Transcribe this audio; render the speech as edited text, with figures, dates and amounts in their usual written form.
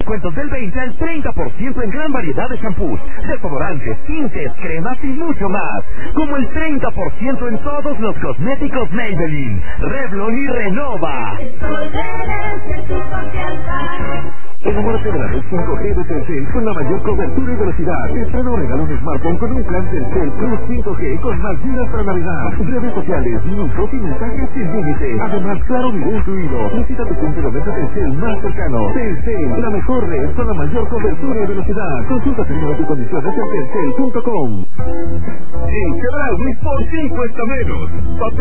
descuentos del 20 al 30% en gran variedad de shampoos, desodorantes, tintes, cremas y mucho más. Como el 30% en todos los cosméticos Maybelline, Revlon y Renova. Enamórate de la red 5G de Telcel con la mayor cobertura y velocidad. Te estreno regalo un smartphone con un plan Telcel Plus 5G con más gigas para navegar, redes sociales, minutos y mensajes sin límite. Además, claro video incluido. Visita tu punto de venta Telcel más cercano. Telcel, la mejor red con la mayor cobertura y velocidad. Consulta términos y condiciones en telcel.com. En Chedraui por 5 cuesta menos.